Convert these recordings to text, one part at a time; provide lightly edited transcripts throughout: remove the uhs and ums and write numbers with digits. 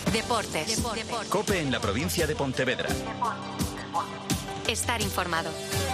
Deportes. COPE en la provincia de Pontevedra. Estar informado.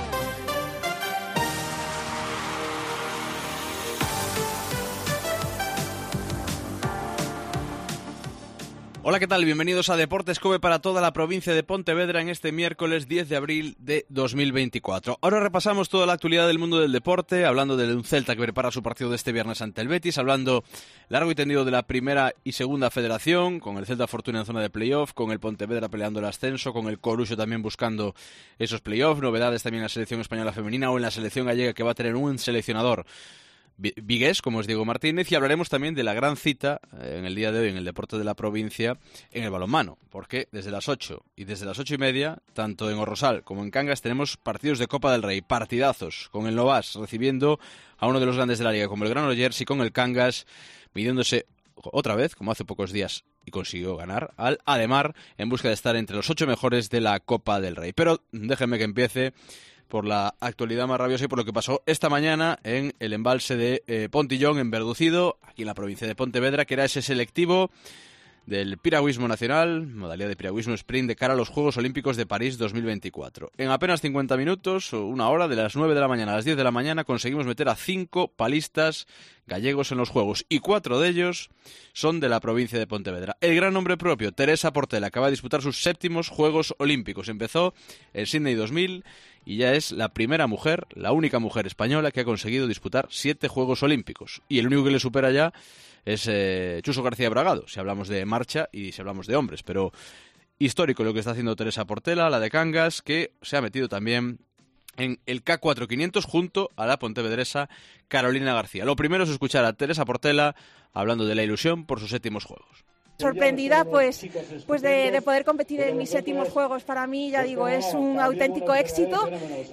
Hola, ¿qué tal? Bienvenidos a Deportes COPE para toda la provincia de Pontevedra en este miércoles 10 de abril de 2024. Ahora repasamos toda la actualidad del mundo del deporte, hablando de un Celta que prepara su partido de este viernes ante el Betis, hablando largo y tendido de la primera y segunda federación, con el Celta Fortuna en zona de playoff, con el Pontevedra peleando el ascenso, con el Coruxo también buscando esos playoffs, novedades también en la selección española femenina o en la selección gallega que va a tener un seleccionador vigués, como es Diego Martínez, y hablaremos también de la gran cita en el día de hoy en el deporte de la provincia en el balonmano, porque desde las 8 y desde las 8:30, tanto en Orrosal como en Cangas, tenemos partidos de Copa del Rey, partidazos, con el Novas recibiendo a uno de los grandes de la liga, como el Granollers, y con el Cangas midiéndose otra vez, como hace pocos días, y consiguió ganar al Ademar en busca de estar entre los 8 mejores de la Copa del Rey. Pero déjenme que empiece por la actualidad más rabiosa y por lo que pasó esta mañana en el embalse de Pontillón, en Verducido, aquí en la provincia de Pontevedra, que era ese selectivo del piragüismo nacional, modalidad de piragüismo sprint de cara a los Juegos Olímpicos de París 2024. En apenas 50 minutos, o una hora, de las 9 de la mañana a las 10 de la mañana, conseguimos meter a 5 palistas gallegos en los Juegos, y 4 de ellos son de la provincia de Pontevedra. El gran nombre propio, Teresa Portela, acaba de disputar sus 7º Juegos Olímpicos. Empezó en Sydney 2000 y ya es la primera mujer, la única mujer española que ha conseguido disputar 7 Juegos Olímpicos. Y el único que le supera ya es Chuso García Bragado, si hablamos de marcha y si hablamos de hombres. Pero histórico lo que está haciendo Teresa Portela, la de Cangas, que se ha metido también en el K4 500 junto a la pontevedresa Carolina García. Lo primero es escuchar a Teresa Portela hablando de la ilusión por sus 7º Juegos. Sorprendida pues de poder competir en mis 7º Juegos. Para mí, ya digo, es un auténtico éxito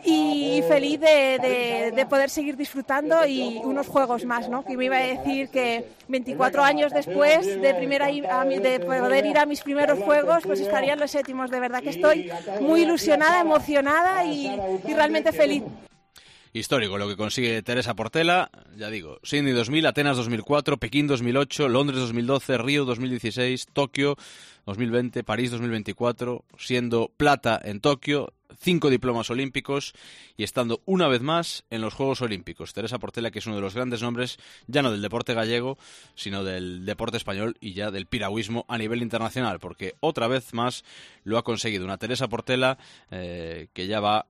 y feliz de poder seguir disfrutando y unos Juegos más, ¿no? Que me iba a decir que 24 años después de poder ir a mis primeros Juegos, pues estarían los 7º. De verdad que estoy muy ilusionada, emocionada y realmente feliz. Histórico lo que consigue Teresa Portela, ya digo, Sydney 2000, Atenas 2004, Pekín 2008, Londres 2012, Río 2016, Tokio 2020, París 2024, siendo plata en Tokio, 5 diplomas olímpicos y estando una vez más en los Juegos Olímpicos. Teresa Portela, que es uno de los grandes nombres, ya no del deporte gallego, sino del deporte español y ya del piragüismo a nivel internacional, porque otra vez más lo ha conseguido. Una Teresa Portela que ya va,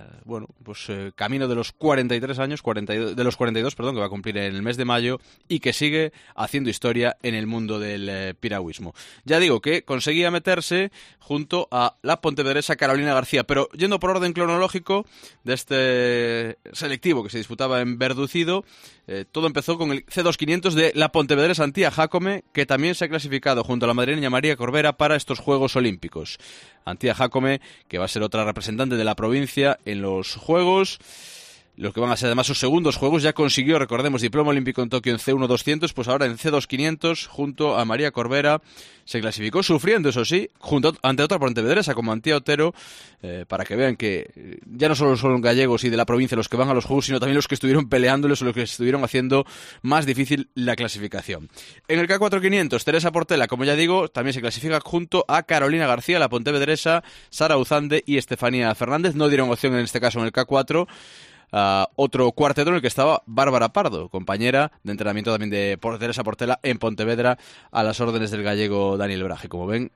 camino de los 43 años, de los 42, que va a cumplir en el mes de mayo y que sigue haciendo historia en el mundo del piragüismo. Ya digo que conseguía meterse junto a la pontevedresa Carolina García, pero yendo por orden cronológico de este selectivo que se disputaba en Verducido, todo empezó con el C2 500 de la pontevedresa Antía Jácome, que también se ha clasificado junto a la madrileña María Corbera para estos Juegos Olímpicos. Antía Jácome, que va a ser otra representante de la provincia en los Juegos, los que van a ser además sus segundos Juegos. Ya consiguió, recordemos, diploma olímpico en Tokio en C1 200, pues ahora en C2 500 junto a María Corbera se clasificó sufriendo, eso sí, ante otra pontevedresa como Antía Otero, para que vean que ya no solo son gallegos y de la provincia los que van a los Juegos, sino también los que estuvieron peleándoles o los que estuvieron haciendo más difícil la clasificación. En el K4 500, Teresa Portela, como ya digo, también se clasifica junto a Carolina García, la pontevedresa, Sara Uzande y Estefanía Fernández. No dieron opción en este caso en el K4. Otro cuarteto en el que estaba Bárbara Pardo, compañera de entrenamiento también de Teresa Portela en Pontevedra, a las órdenes del gallego Daniel Braje. Como ven,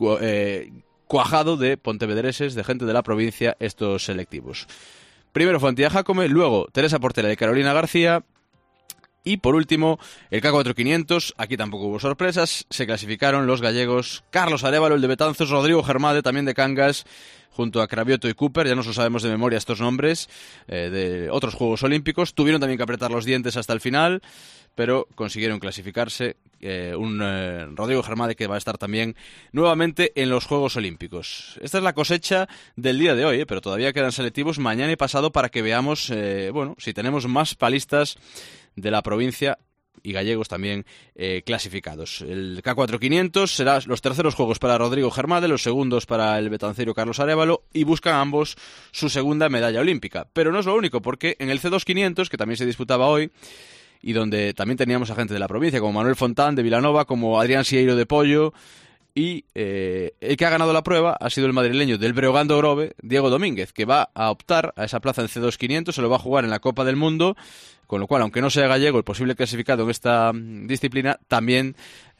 cuajado de pontevedreses, de gente de la provincia, estos selectivos. Primero fue Antía Jácome, luego Teresa Portela y Carolina García. Y por último, el K4 500, aquí tampoco hubo sorpresas, se clasificaron los gallegos Carlos Arévalo, el de Betanzos, Rodrigo Germade, también de Cangas, junto a Cravioto y Cooper, ya no lo sabemos de memoria estos nombres, de otros Juegos Olímpicos. Tuvieron también que apretar los dientes hasta el final, pero consiguieron clasificarse. Rodrigo Germade, que va a estar también nuevamente en los Juegos Olímpicos. Esta es la cosecha del día de hoy, pero todavía quedan selectivos mañana y pasado para que veamos, si tenemos más palistas de la provincia y gallegos también clasificados. El K4 500 será los terceros Juegos para Rodrigo Germade, los segundos para el betanceiro Carlos Arévalo, y buscan ambos su segunda medalla olímpica. Pero no es lo único, porque en el C2 500, que también se disputaba hoy, y donde también teníamos a gente de la provincia, como Manuel Fontán de Vilanova, como Adrián Sieiro de Pollo, y el que ha ganado la prueba ha sido el madrileño del Breogán de Ogrove, Diego Domínguez, que va a optar a esa plaza en C2 500, se lo va a jugar en la Copa del Mundo, con lo cual, aunque no sea gallego el posible clasificado en esta disciplina, también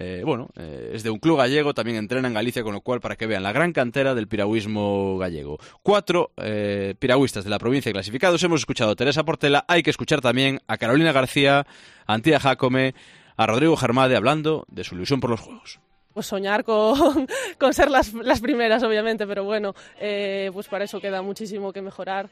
es de un club gallego, también entrena en Galicia, con lo cual, para que vean la gran cantera del piragüismo gallego. 4 piragüistas de la provincia clasificados. Hemos escuchado a Teresa Portela, hay que escuchar también a Carolina García, a Antía Jácome, a Rodrigo Germade hablando de su ilusión por los Juegos. Pues soñar con ser las primeras, obviamente, pero bueno, pues para eso queda muchísimo que mejorar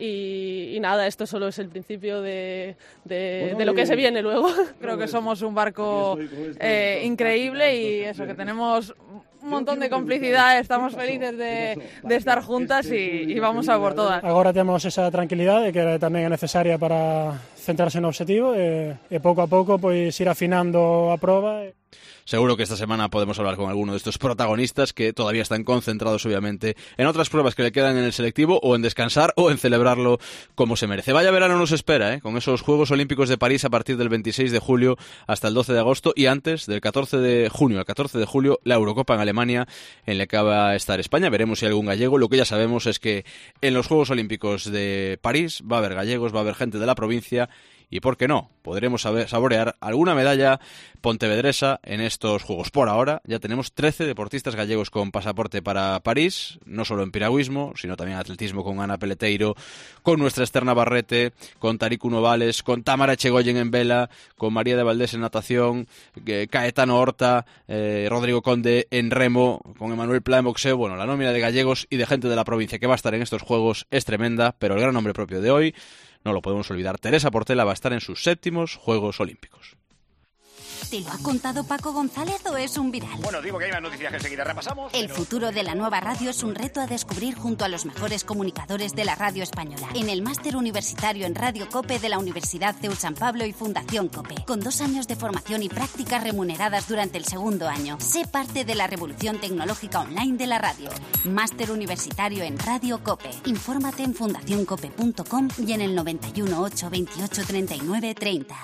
y nada, esto solo es el principio de lo que se viene luego. Creo que somos un barco increíble y eso, que tenemos un montón de complicidad, estamos felices de estar juntas y vamos a por todas. Agora temos esa tranquilidade que tamén é necesaria para centrarse no objetivo e pouco a pouco pois ir afinando a proba. Seguro que esta semana podemos hablar con alguno de estos protagonistas que todavía están concentrados, obviamente, en otras pruebas que le quedan en el selectivo, o en descansar o en celebrarlo como se merece. Vaya verano nos espera, con esos Juegos Olímpicos de París a partir del 26 de julio hasta el 12 de agosto y antes, del 14 de junio al 14 de julio, la Eurocopa en Alemania, en la que va a estar España. Veremos si hay algún gallego. Lo que ya sabemos es que en los Juegos Olímpicos de París va a haber gallegos, va a haber gente de la provincia. Y por qué no, podremos saborear alguna medalla pontevedresa en estos Juegos. Por ahora ya tenemos 13 deportistas gallegos con pasaporte para París, no solo en piragüismo, sino también en atletismo con Ana Peleteiro, con nuestra Esther Navarrete, con Tariku Novales, con Tamara Echegoyen en vela, con María de Valdés en natación, Caetano Horta, Rodrigo Conde en remo, con Emanuel Pla en boxeo. Bueno, la nómina de gallegos y de gente de la provincia que va a estar en estos Juegos es tremenda, pero el gran nombre propio de hoy, no lo podemos olvidar, Teresa Portela va a estar en sus 7º Juegos Olímpicos. ¿Te lo ha contado Paco González o es un viral? Bueno, digo que hay más noticias que enseguida repasamos. El futuro de la nueva radio es un reto a descubrir junto a los mejores comunicadores de la radio española. En el máster universitario en Radio COPE de la Universidad CEU San Pablo y Fundación COPE. Con 2 años de formación y prácticas remuneradas durante el 2º año. Sé parte de la revolución tecnológica online de la radio. Máster universitario en Radio COPE. Infórmate en fundacioncope.com y en el 91 8 28 39 30.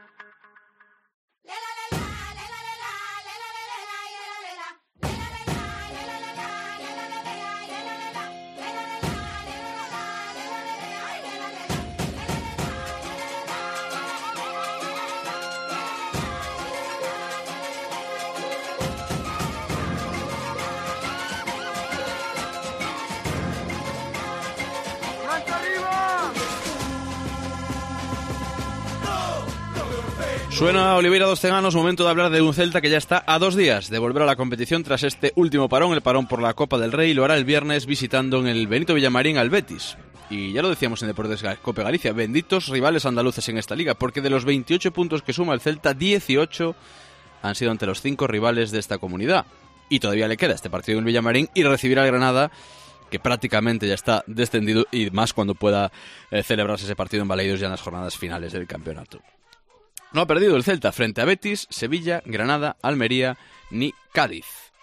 Suena Oliveira dos Ceganos, momento de hablar de un Celta que ya está a 2 días de volver a la competición tras este último parón, el parón por la Copa del Rey. Lo hará el viernes visitando en el Benito Villamarín al Betis. Y ya lo decíamos en Deportes Cope Galicia, benditos rivales andaluces en esta liga, porque de los 28 puntos que suma el Celta, 18 han sido ante los 5 rivales de esta comunidad. Y todavía le queda este partido en el Villamarín y recibirá al Granada, que prácticamente ya está descendido, y más cuando pueda celebrarse ese partido en Balaidos ya en las jornadas finales del campeonato. No ha perdido el Celta frente a Betis, Sevilla, Granada, Almería ni Cádiz.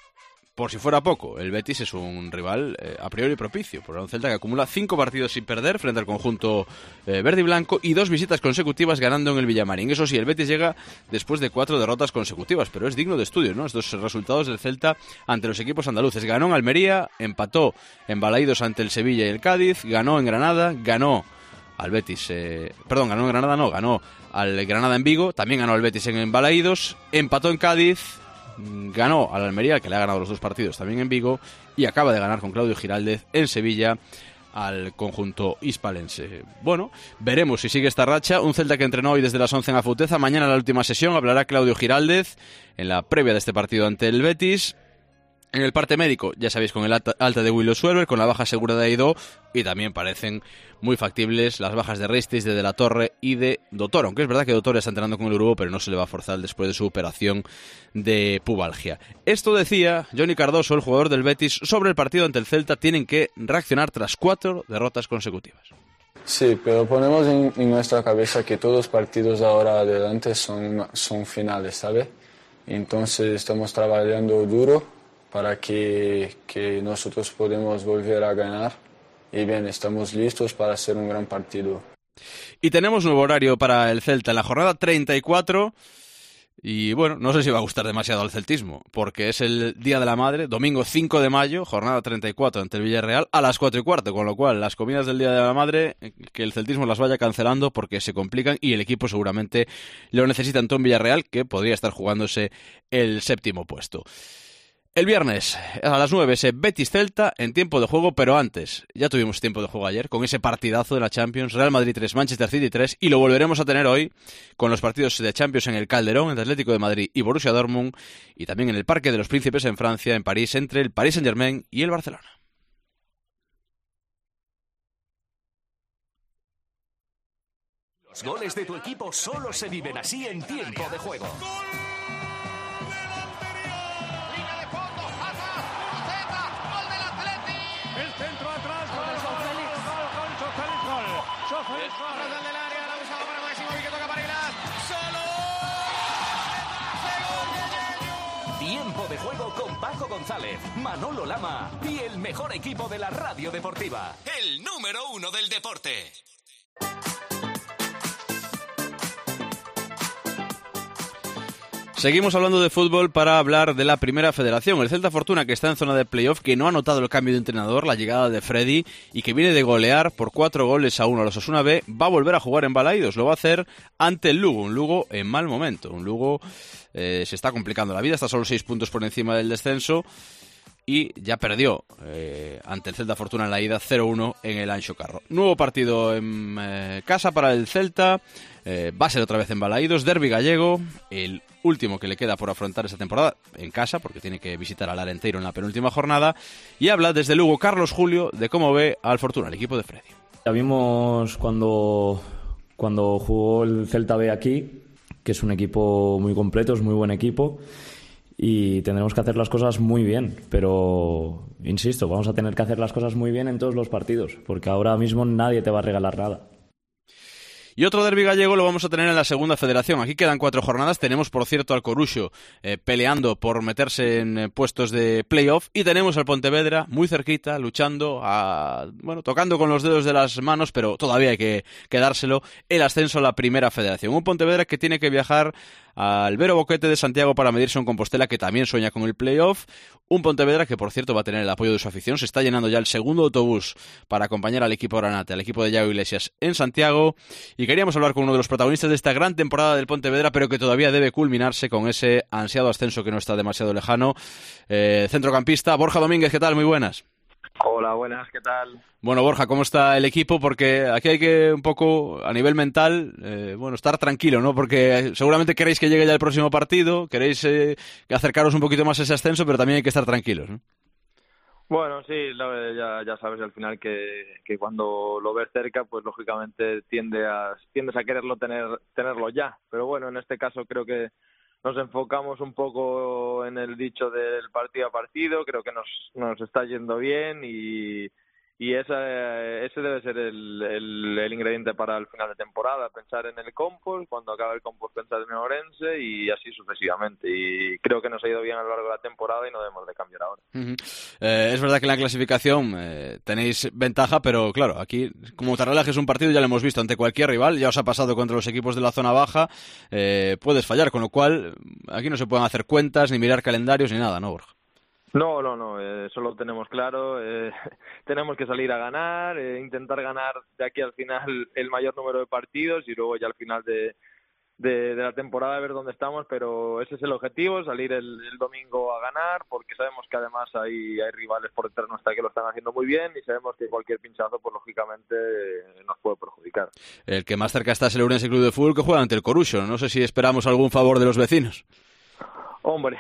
Por si fuera poco, el Betis es un rival a priori propicio, por un Celta que acumula 5 partidos sin perder frente al conjunto verde y blanco y 2 visitas consecutivas ganando en el Villamarín. Eso sí, el Betis llega después de 4 derrotas consecutivas, pero es digno de estudio, ¿no? Estos resultados del Celta ante los equipos andaluces. Ganó en Almería, empató en Balaidos ante el Sevilla y el Cádiz, ganó en Granada, ganó al Betis, ganó en Granada, no, ganó al Granada en Vigo, también ganó al Betis en Balaidos, empató en Cádiz, ganó al Almería, que le ha ganado los 2 partidos también en Vigo, y acaba de ganar con Claudio Giraldez en Sevilla al conjunto hispalense. Bueno, veremos si sigue esta racha. Un Celta que entrenó hoy desde las 11 en Afouteza. Mañana, la última sesión, hablará Claudio Giraldez en la previa de este partido ante el Betis. En el parte médico, ya sabéis, con el alta de Willow Suerver, con la baja segura de Aidó, y también parecen muy factibles las bajas de Ristis, de la Torre y de Dotor, aunque es verdad que Dotor está entrenando con el Uruguay, pero no se le va a forzar después de su operación de pubalgia. Esto decía Johnny Cardoso, el jugador del Betis, sobre el partido ante el Celta. Tienen que reaccionar tras 4 derrotas consecutivas. Sí, pero ponemos en nuestra cabeza que todos los partidos ahora adelante son finales, ¿sabes? Entonces estamos trabajando duro para que nosotros podamos volver a ganar. Y bien, estamos listos para hacer un gran partido. Y tenemos nuevo horario para el Celta en la jornada 34. Y bueno, no sé si va a gustar demasiado al celtismo, porque es el Día de la Madre, domingo 5 de mayo, jornada 34 ante el Villarreal, a las 4:15, con lo cual las comidas del Día de la Madre, que el celtismo las vaya cancelando porque se complican y el equipo seguramente lo necesita en Villarreal, que podría estar jugándose el 7º puesto. El viernes a las 9 ese Betis-Celta en tiempo de juego, pero antes, ya tuvimos tiempo de juego ayer con ese partidazo de la Champions, Real Madrid 3, Manchester City 3, y lo volveremos a tener hoy con los partidos de Champions en el Calderón, entre Atlético de Madrid y Borussia Dortmund, y también en el Parque de los Príncipes en Francia, en París, entre el Paris Saint-Germain y el Barcelona. Los goles de tu equipo solo se viven así en tiempo de juego. Tiempo de juego con Paco González, Manolo Lama y el mejor equipo de la radio deportiva. El número 1 del deporte. Seguimos hablando de fútbol para hablar de la Primera Federación. El Celta Fortuna, que está en zona de playoff, que no ha notado el cambio de entrenador, la llegada de Freddy, y que viene de golear por 4-1 a los Osasuna B, va a volver a jugar en Balaídos. Lo va a hacer ante el Lugo, un Lugo en mal momento. Un Lugo se está complicando la vida, está solo 6 puntos por encima del descenso y ya perdió ante el Celta Fortuna en la ida 0-1 en el Anxo Carro. Nuevo partido en casa para el Celta, va a ser otra vez en Balaídos, derbi gallego, el último que le queda por afrontar esta temporada en casa, porque tiene que visitar al Arenteiro en la penúltima jornada, y habla desde Lugo Carlos Julio de cómo ve al Fortuna, el equipo de Freddy. Ya vimos cuando jugó el Celta B aquí, que es un equipo muy completo, es muy buen equipo, y tendremos que hacer las cosas muy bien, pero insisto, vamos a tener que hacer las cosas muy bien en todos los partidos, porque ahora mismo nadie te va a regalar nada. Y otro derbi gallego lo vamos a tener en la Segunda Federación. Aquí quedan 4 jornadas. Tenemos, por cierto, al Coruxo peleando por meterse en puestos de playoff. Y tenemos al Pontevedra muy cerquita, luchando, tocando con los dedos de las manos, pero todavía hay que dárselo, el ascenso a la Primera Federación. Un Pontevedra que tiene que viajar al Vero Boquete de Santiago para medirse un Compostela que también sueña con el playoff. Un Pontevedra que, por cierto, va a tener el apoyo de su afición. Se está llenando ya el segundo autobús para acompañar al equipo Granate, al equipo de Yago Iglesias en Santiago. Y queríamos hablar con uno de los protagonistas de esta gran temporada del Pontevedra, pero que todavía debe culminarse con ese ansiado ascenso que no está demasiado lejano. Centrocampista Borja Domínguez, ¿qué tal? Muy buenas. Hola, buenas, ¿qué tal? Bueno, Borja, ¿cómo está el equipo? Porque aquí hay que un poco, a nivel mental, estar tranquilo, ¿no? Porque seguramente queréis que llegue ya el próximo partido, queréis acercaros un poquito más a ese ascenso, pero también hay que estar tranquilos, ¿no? Bueno, sí, ya sabes al final que cuando lo ves cerca, pues lógicamente tiendes a quererlo tenerlo ya. Pero bueno, en este caso creo que nos enfocamos un poco en el dicho del partido a partido, creo que nos está yendo bien y ese debe ser el ingrediente para el final de temporada, pensar en el Compost, cuando acabe el Compost pensar en el Orense y así sucesivamente, y creo que nos ha ido bien a lo largo de la temporada y no debemos de cambiar ahora. Uh-huh. Es verdad que en la clasificación tenéis ventaja, pero claro, aquí como te relajes un partido, ya lo hemos visto ante cualquier rival, ya os ha pasado contra los equipos de la zona baja, puedes fallar, con lo cual aquí no se pueden hacer cuentas, ni mirar calendarios, ni nada, ¿no, Borja? No, eso lo tenemos claro, tenemos que salir a ganar, intentar ganar de aquí al final el mayor número de partidos y luego ya al final de la temporada a ver dónde estamos, pero ese es el objetivo, salir el domingo a ganar, porque sabemos que además hay rivales por detrás nuestra que lo están haciendo muy bien y sabemos que cualquier pinchazo pues lógicamente nos puede perjudicar. El que más cerca está es el Ourense Club de Fútbol, que juega ante el Coruxo, no sé si esperamos algún favor de los vecinos. Hombre,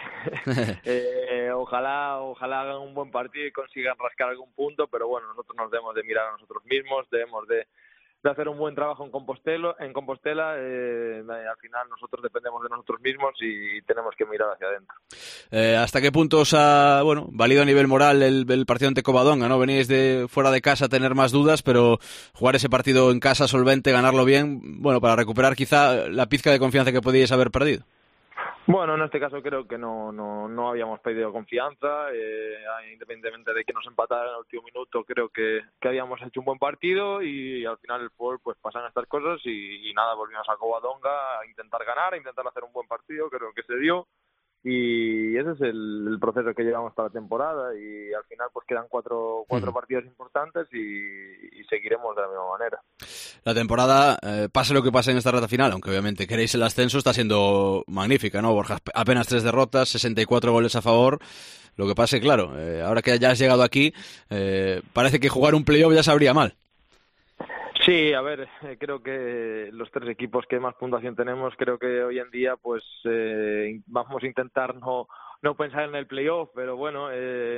ojalá hagan un buen partido y consigan rascar algún punto, pero bueno, nosotros nos debemos de mirar a nosotros mismos, debemos de hacer un buen trabajo en Compostela, al final nosotros dependemos de nosotros mismos y tenemos que mirar hacia adentro. ¿Hasta qué punto os ha valido a nivel moral el partido ante Covadonga, ¿no? Veníais de fuera de casa a tener más dudas, pero jugar ese partido en casa solvente, ganarlo bien, para recuperar quizá la pizca de confianza que podíais haber perdido? Bueno, en este caso creo que no habíamos pedido confianza, independientemente de que nos empataran en el último minuto, creo que habíamos hecho un buen partido y al final el fútbol pues pasan estas cosas y nada, volvimos a Covadonga a intentar ganar, a intentar hacer un buen partido, creo que se dio. Y ese es el proceso que llevamos para la temporada y al final pues quedan cuatro partidos importantes y seguiremos de la misma manera. La temporada, pase lo que pase en esta recta final, aunque obviamente queréis el ascenso, está siendo magnífica, ¿no, Borja? Apenas 3 derrotas, 64 goles a favor. Lo que pase, claro, ahora que ya has llegado aquí, parece que jugar un playoff ya sabría mal. Sí, a ver, creo que los 3 equipos que más puntuación tenemos, creo que hoy en día pues vamos a intentar no pensar en el playoff, pero bueno,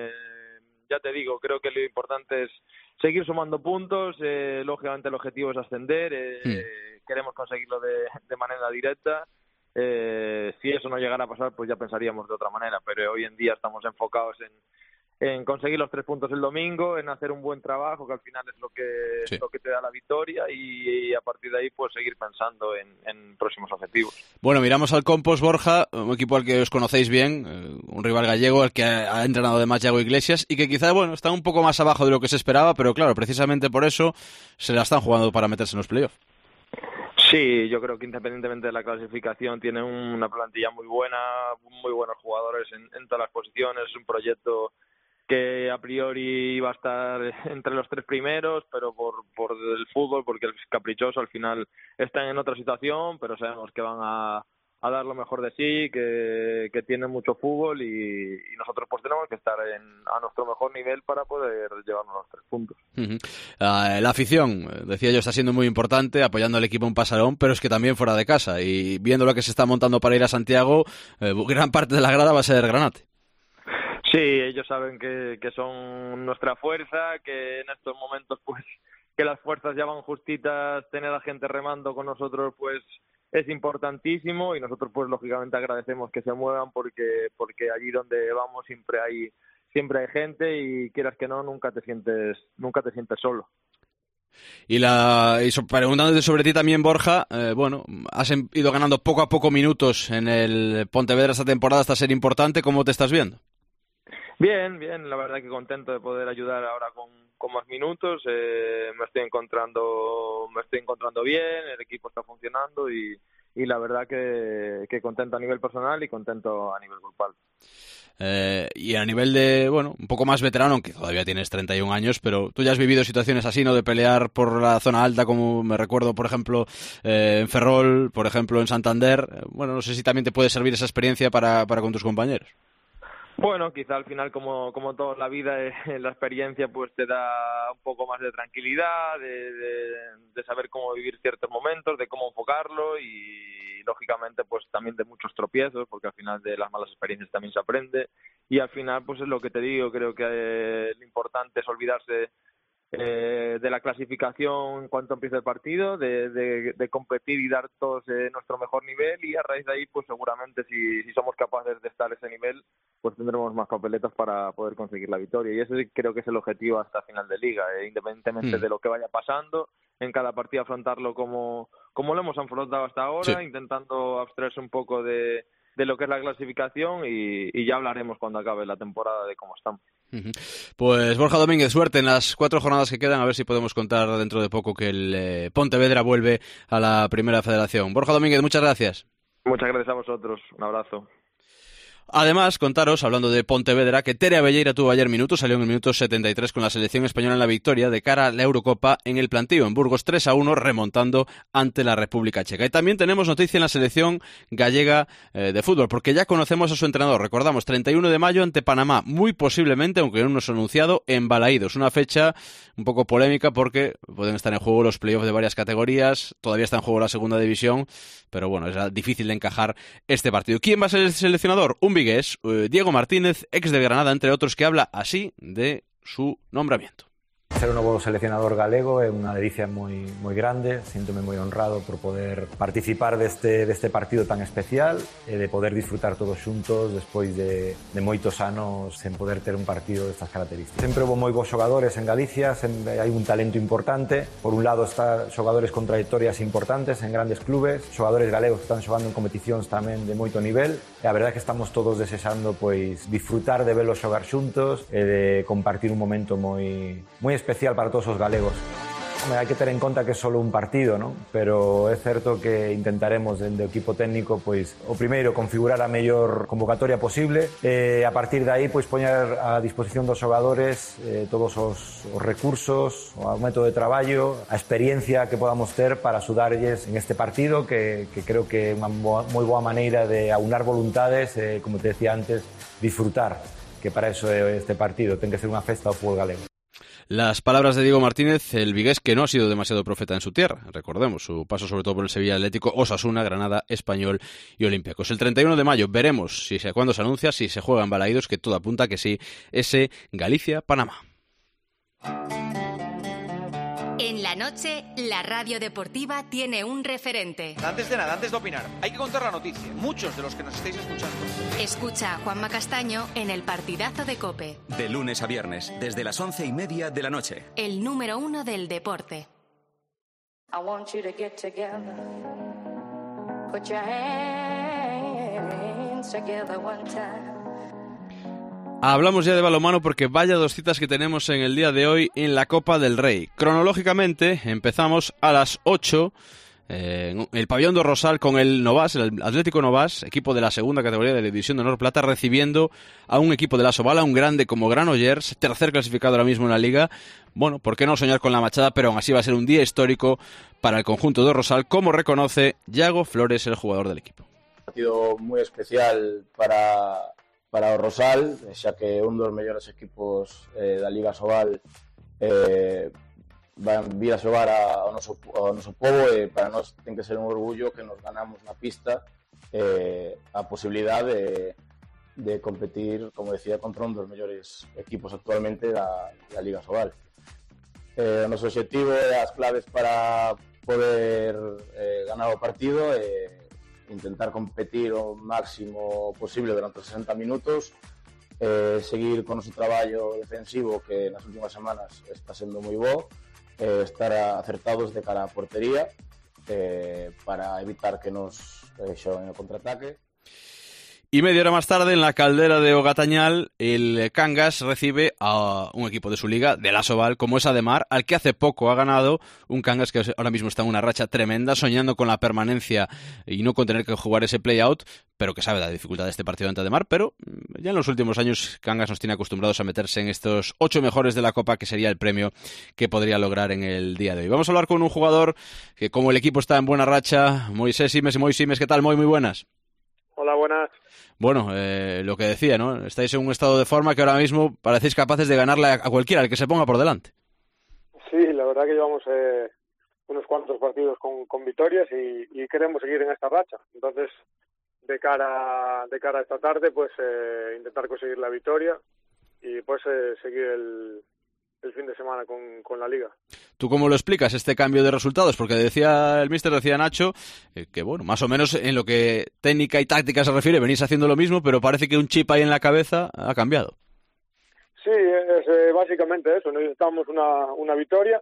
ya te digo, creo que lo importante es seguir sumando puntos, lógicamente el objetivo es ascender, queremos conseguirlo de manera directa, si eso no llegara a pasar pues ya pensaríamos de otra manera, pero hoy en día estamos enfocados en conseguir los 3 puntos el domingo, en hacer un buen trabajo, que al final es lo que te da la victoria y a partir de ahí pues seguir pensando en próximos objetivos. Bueno, miramos al Compos, Borja, un equipo al que os conocéis bien, un rival gallego al que ha entrenado además Yago Iglesias y que quizá, bueno, está un poco más abajo de lo que se esperaba, pero claro, precisamente por eso se la están jugando para meterse en los playoffs. Sí, yo creo que independientemente de la clasificación tiene una plantilla muy buena, muy buenos jugadores en todas las posiciones, es un proyecto que a priori iba a estar entre los 3 primeros, pero por el fútbol, porque el caprichoso al final están en otra situación, pero sabemos que van a dar lo mejor de sí, que tienen mucho fútbol y nosotros pues tenemos que estar a nuestro mejor nivel para poder llevarnos los 3 puntos. La afición, decía yo, está siendo muy importante, apoyando al equipo en Pasarón, pero es que también fuera de casa, y viendo lo que se está montando para ir a Santiago, gran parte de la grada va a ser granate. Sí, ellos saben que son nuestra fuerza, que en estos momentos pues que las fuerzas ya van justitas, tener a gente remando con nosotros pues es importantísimo y nosotros pues lógicamente agradecemos que se muevan porque allí donde vamos siempre hay gente y quieras que no nunca te sientes solo. Y preguntándote sobre ti también, Borja, bueno, has ido ganando poco a poco minutos en el Pontevedra esta temporada hasta ser importante. ¿Cómo te estás viendo? Bien, la verdad que contento de poder ayudar ahora con más minutos, me estoy encontrando bien, el equipo está funcionando y la verdad que contento a nivel personal y contento a nivel grupal. Y a nivel de, bueno, un poco más veterano, aunque todavía tienes 31 años, pero tú ya has vivido situaciones así, ¿no? De pelear por la zona alta, como me recuerdo, por ejemplo, en Ferrol, por ejemplo, en Santander. Bueno, no sé si también te puede servir esa experiencia para con tus compañeros. Bueno, quizá al final, como toda la vida, la experiencia pues te da un poco más de tranquilidad, de saber cómo vivir ciertos momentos, de cómo enfocarlo y lógicamente pues también de muchos tropiezos, porque al final de las malas experiencias también se aprende y al final pues es lo que te digo, creo que lo importante es olvidarse de la clasificación en cuanto empiece el partido, de competir y dar todos nuestro mejor nivel y a raíz de ahí pues seguramente si somos capaces de estar a ese nivel pues tendremos más papeletas para poder conseguir la victoria y ese creo que es el objetivo hasta final de liga, independientemente de lo que vaya pasando, en cada partido afrontarlo como lo hemos afrontado hasta ahora, intentando abstraerse un poco de lo que es la clasificación y ya hablaremos cuando acabe la temporada de cómo estamos. Pues Borja Domínguez, suerte en las 4 jornadas que quedan, a ver si podemos contar dentro de poco que el Pontevedra vuelve a la Primera Federación. Borja Domínguez, muchas gracias. Muchas gracias a vosotros, un abrazo. Además, contaros, hablando de Pontevedra, que Tere Abelleira tuvo ayer minutos, salió en el minuto 73 con la selección española en la victoria de cara a la Eurocopa en el plantío, en Burgos 3-1, remontando ante la República Checa. Y también tenemos noticia en la selección gallega de fútbol, porque ya conocemos a su entrenador. Recordamos, 31 de mayo ante Panamá, muy posiblemente, aunque no nos ha anunciado, en Balaídos. Una fecha un poco polémica porque pueden estar en juego los playoffs de varias categorías, todavía está en juego la segunda división, pero bueno, es difícil de encajar este partido. ¿Quién va a ser el seleccionador? Un vigués, Diego Martínez, ex de Granada, entre otros, que habla así de su nombramiento. Ser un novo seleccionador galego é unha delicia moi grande, síntome moi honrado por poder participar deste partido tan especial e de poder disfrutar todos xuntos despois de moitos anos sen poder ter un partido destas características. Sempre houve moi bons xogadores en Galicia, hai un talento importante, por un lado está xogadores con trayectorias importantes en grandes clubes, xogadores galegos que están xogando en competicións tamén de moito nivel, e a verdade é que estamos todos desexando pois disfrutar de velos xogar xuntos e de compartir un momento moi especial para todos os galegos. Hai que ter en conta que é só un partido, non? Pero é certo que intentaremos dende o equipo técnico pois o primeiro configurar a mellor convocatoria posible e a partir de aí pois poñer a disposición dos xogadores todos os recursos, o método de traballo, a experiencia que podamos ter para axudarlles en este partido que creo que é unha moi boa maneira de aunar voluntades e, como te decía antes, disfrutar, que para eso é este partido, ten que ser unha festa ao fútbol galego. Las palabras de Diego Martínez, el vigués que no ha sido demasiado profeta en su tierra. Recordemos su paso sobre todo por el Sevilla Atlético, Osasuna, Granada, Español y Olympiacos. El 31 de mayo veremos cuándo se anuncia, si se juega en Balaídos, que todo apunta que sí, ese Galicia-Panamá. En la noche, la radio deportiva tiene un referente. Antes de nada, antes de opinar, hay que contar la noticia. Muchos de los que nos estáis escuchando. Escucha a Juanma Castaño en el partidazo de COPE. De lunes a viernes, desde las 11:30 de la noche. El número 1 del deporte. I want you to get together. Put your hands together one time. Hablamos ya de balonmano porque vaya dos citas que tenemos en el día de hoy en la Copa del Rey. Cronológicamente empezamos a las 8 en el pabellón de Rosal con el Novas, el Atlético Novas, equipo de la segunda categoría de la División de Honor Plata, recibiendo a un equipo de la Sobala, un grande como Granollers, tercer clasificado ahora mismo en la Liga. Bueno, ¿por qué no soñar con la machada? Pero aún así va a ser un día histórico para el conjunto de Rosal, como reconoce Yago Flores, el jugador del equipo. Un partido moi especial para o Rosal, xa que un dos mellores equipos da Liga Sobal van vir a xogar ao noso pobo e para nós ten que ser un orgullo que nos ganamos na pista a posibilidade de competir, como decía, contra un dos mellores equipos actualmente da Liga Sobal. O noso objetivo é as claves para poder ganar o partido e intentar competir o máximo posible durante os 60 minutos, seguir con o noso traballo defensivo que nas últimas semanas está sendo moi bo, estar acertados de cara á portería para evitar que nos xoguen o contraataque. Y media hora más tarde, en la caldera de Ogatañal, el Cangas recibe a un equipo de su liga, de la Sobal, como es Ademar, al que hace poco ha ganado un Cangas que ahora mismo está en una racha tremenda, soñando con la permanencia y no con tener que jugar ese play-out, pero que sabe la dificultad de este partido ante Ademar. Pero ya en los últimos años Cangas nos tiene acostumbrados a meterse en estos 8 mejores de la Copa, que sería el premio que podría lograr en el día de hoy. Vamos a hablar con un jugador que, como el equipo está en buena racha, Moisés Simes. ¿Qué tal? Muy buenas. Hola, buenas. Bueno, lo que decía, ¿no? Estáis en un estado de forma que ahora mismo parecéis capaces de ganarle a cualquiera, al que se ponga por delante. Sí, la verdad que llevamos unos cuantos partidos con victorias y queremos seguir en esta racha. Entonces, de cara a esta tarde, pues intentar conseguir la victoria y pues seguir el fin de semana con la Liga. ¿Tú cómo lo explicas este cambio de resultados? Porque decía el míster, decía Nacho, que bueno, más o menos en lo que técnica y táctica se refiere, venís haciendo lo mismo, pero parece que un chip ahí en la cabeza ha cambiado. Sí, es básicamente eso. Necesitamos una victoria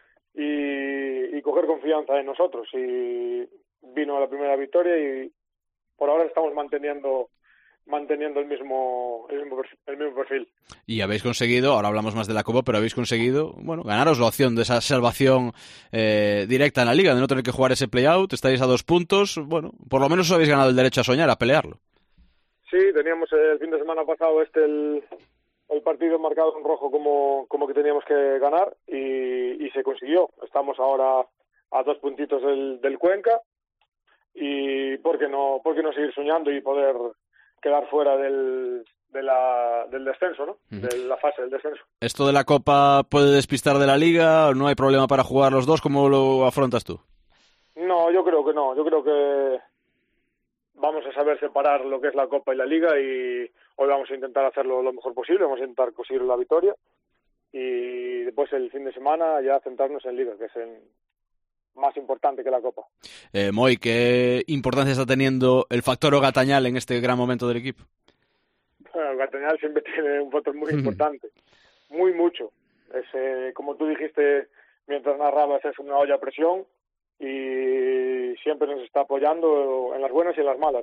y coger confianza en nosotros. Y vino la primera victoria y por ahora estamos manteniendo el mismo perfil. Y habéis conseguido, ahora hablamos más de la Copa, pero habéis conseguido, bueno, ganaros la opción de esa salvación directa en la Liga, de no tener que jugar ese play-out. Estáis a 2 puntos, bueno, por lo menos os habéis ganado el derecho a soñar, a pelearlo. Sí, teníamos el fin de semana pasado el partido marcado en rojo como que teníamos que ganar y se consiguió. Estamos ahora a 2 puntitos del Cuenca y ¿por qué no seguir soñando y poder quedar fuera del descenso, ¿no? De la fase del descenso. ¿Esto de la Copa puede despistar de la Liga? ¿No hay problema para jugar los dos? ¿Cómo lo afrontas tú? No, yo creo que no. Yo creo que vamos a saber separar lo que es la Copa y la Liga y hoy vamos a intentar hacerlo lo mejor posible, vamos a intentar conseguir la victoria y después el fin de semana ya centrarnos en Liga, que es más importante que la Copa. Moi, ¿qué importancia está teniendo el factor Ogatañal en este gran momento del equipo? Bueno, Ogatañal siempre tiene un factor muy importante, mucho. Es, como tú dijiste mientras narrabas, es una olla a presión y siempre nos está apoyando en las buenas y en las malas.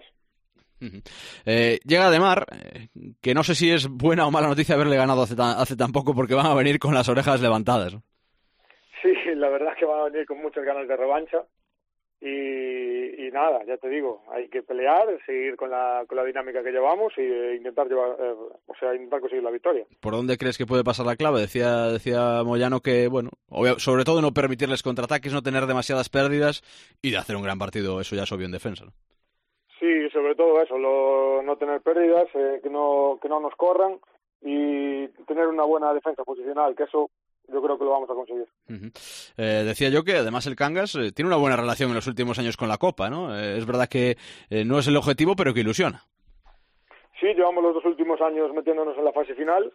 Llega Ademar, que no sé si es buena o mala noticia haberle ganado hace tan poco, porque van a venir con las orejas levantadas. Sí, la verdad es que van a venir con muchas ganas de revancha y nada, ya te digo, hay que pelear, seguir con la dinámica que llevamos e intentar intentar conseguir la victoria. ¿Por dónde crees que puede pasar la clave? Decía Moyano que, bueno, sobre todo no permitirles contraataques, no tener demasiadas pérdidas y de hacer un gran partido, eso ya es obvio en defensa, ¿no? Sí, sobre todo eso, no tener pérdidas, que no nos corran y tener una buena defensa posicional, que eso yo creo que lo vamos a conseguir. Decía yo que además el Cangas tiene una buena relación en los últimos años con la Copa, ¿no? Es verdad que no es el objetivo, pero que ilusiona. Sí, llevamos los 2 últimos años metiéndonos en la fase final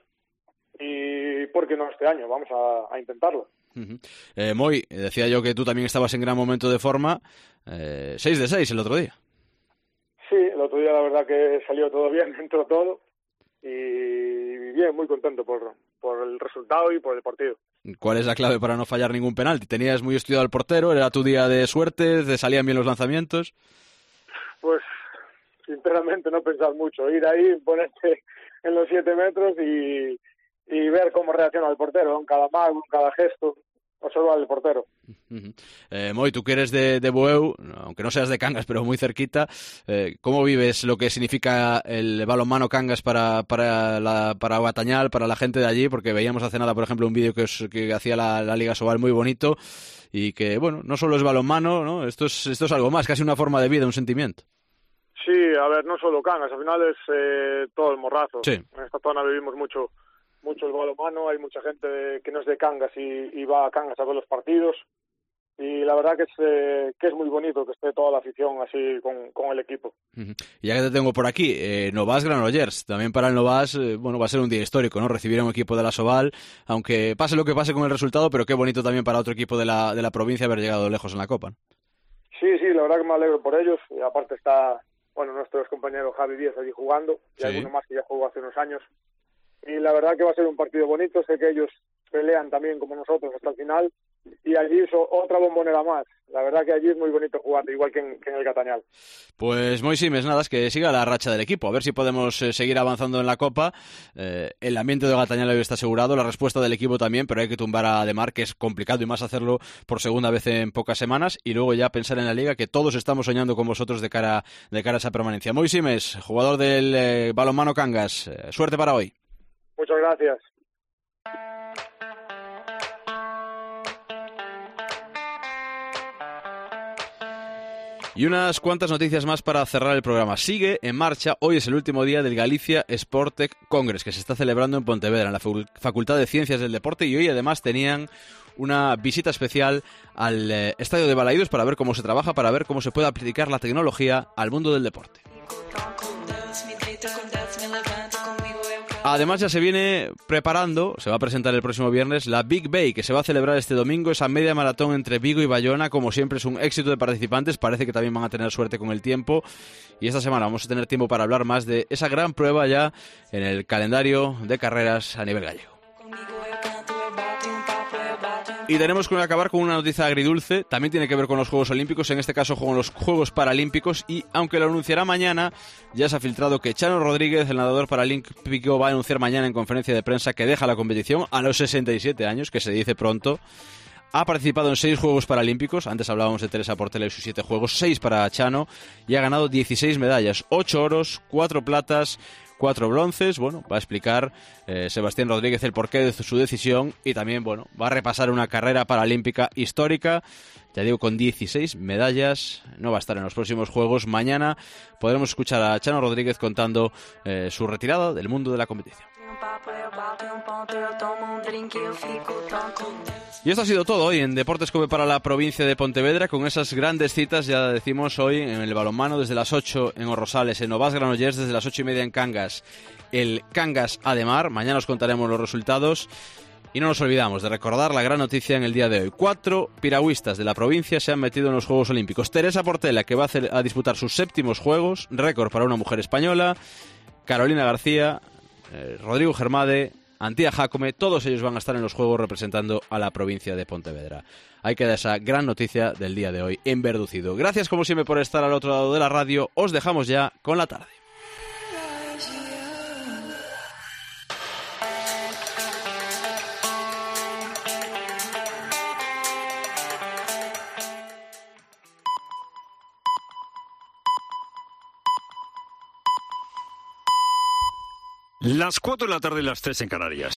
y ¿por qué no este año? Vamos a intentarlo. Moi, decía yo que tú también estabas en gran momento de forma, 6 de 6 el otro día. Sí, el otro día la verdad que salió todo bien, entró todo y bien, muy contento por el resultado y por el partido. ¿Cuál es la clave para no fallar ningún penalti? ¿Tenías muy estudiado al portero? ¿Era tu día de suerte? ¿Te salían bien los lanzamientos? Pues sinceramente no pensar mucho, ir ahí, ponerte en los 7 metros y ver cómo reacciona el portero, en cada mago, en cada gesto, observar el portero. Moi, tú que eres de Bueu, aunque no seas de Cangas, pero muy cerquita, ¿cómo vives lo que significa el balonmano Cangas para Ogatañal, para la gente de allí? Porque veíamos hace nada, por ejemplo, un vídeo que hacía la Liga Sobal muy bonito y que, bueno, no solo es balonmano, ¿no? Esto es algo más, casi una forma de vida, un sentimiento. Sí, a ver, no solo Cangas, al final es todo el Morrazo. Sí. En esta zona vivimos mucho el balonmano, hay mucha gente que no es de Cangas y va a Cangas a ver los partidos y la verdad que es muy bonito que esté toda la afición así con el equipo. Y ya que te tengo por aquí, Novas Granollers, también para el Novas, bueno, va a ser un día histórico, ¿no? Recibir a un equipo de la Sobal, aunque pase lo que pase con el resultado, pero qué bonito también para otro equipo de la provincia haber llegado lejos en la Copa. Sí, la verdad que me alegro por ellos y aparte está, bueno, nuestro compañero Javi Díaz allí jugando y alguno más que ya jugó hace unos años. Y la verdad que va a ser un partido bonito, sé que ellos pelean también como nosotros hasta el final y allí es otra bombonera más. La verdad que allí es muy bonito jugar, igual que en el Gatañal. Pues Moi Simes, nada, es que siga la racha del equipo, a ver si podemos seguir avanzando en la Copa. El ambiente de Gatañal hoy está asegurado, la respuesta del equipo también, pero hay que tumbar a Ademar, que es complicado y más hacerlo por segunda vez en pocas semanas, y luego ya pensar en la Liga, que todos estamos soñando con vosotros de cara a esa permanencia. Moi Simes, jugador del balonmano Cangas, suerte para hoy. Muchas gracias. Y unas cuantas noticias más para cerrar el programa. Sigue en marcha, hoy es el último día del Galicia Sportec Congress, que se está celebrando en Pontevedra, en la Facultad de Ciencias del Deporte, y hoy además tenían una visita especial al Estadio de Balaídos para ver cómo se trabaja, para ver cómo se puede aplicar la tecnología al mundo del deporte. Además ya se viene preparando, se va a presentar el próximo viernes, la Big Bay, que se va a celebrar este domingo, esa media maratón entre Vigo y Bayona. Como siempre es un éxito de participantes, parece que también van a tener suerte con el tiempo, y esta semana vamos a tener tiempo para hablar más de esa gran prueba ya en el calendario de carreras a nivel gallego. Y tenemos que acabar con una noticia agridulce, también tiene que ver con los Juegos Olímpicos, en este caso con los Juegos Paralímpicos, y aunque lo anunciará mañana, ya se ha filtrado que Chano Rodríguez, el nadador paralímpico, va a anunciar mañana en conferencia de prensa que deja la competición a los 67 años, que se dice pronto. Ha participado en 6 Juegos Paralímpicos, antes hablábamos de Teresa Portela y sus 7 Juegos, 6 para Chano, y ha ganado 16 medallas, 8 oros, 4 platas, 4 bronces. Bueno, va a explicar Sebastián Rodríguez el porqué de su decisión y también, bueno, va a repasar una carrera paralímpica histórica, ya digo, con 16 medallas. No va a estar en los próximos Juegos. Mañana podremos escuchar a Chano Rodríguez contando su retirada del mundo de la competición. Y esto ha sido todo hoy en Deportes Cope para la provincia de Pontevedra, con esas grandes citas, ya decimos, hoy en el balonmano desde las 8 en Orrosales, en Novas Granollers desde las 8:30 en Cangas, el Cangas Ademar. Mañana os contaremos los resultados. Y no nos olvidamos de recordar la gran noticia en el día de hoy. 4 piragüistas de la provincia se han metido en los Juegos Olímpicos. Teresa Portela, que va a disputar sus 7º Juegos, récord para una mujer española. Carolina García, Rodrigo Germade, Antía Jácome, todos ellos van a estar en los Juegos representando a la provincia de Pontevedra. Ahí queda esa gran noticia del día de hoy en Verducido. Gracias como siempre por estar al otro lado de la radio. Os dejamos ya con la tarde. Las 4 de la tarde y las 3 en Canarias.